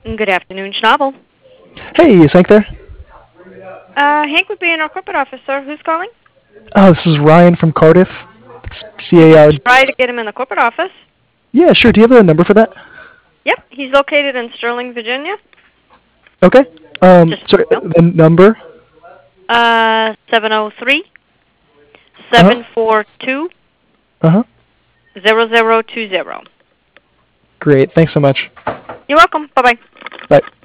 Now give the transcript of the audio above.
Good afternoon, Schnabel. Hey, is Hank there? Hank would be in our corporate office, sir. Who's calling? Oh, this is Ryan from Cardiff. You can CA. try to get him in the corporate office. Yeah, sure. Do you have a number for that? Yep, he's located in Sterling, Virginia. Okay. Just Sorry, no. the number? 703 Uh-huh. 742 Uh-huh. 0020. Great. Thanks so much. You're welcome. Bye-bye. Bye.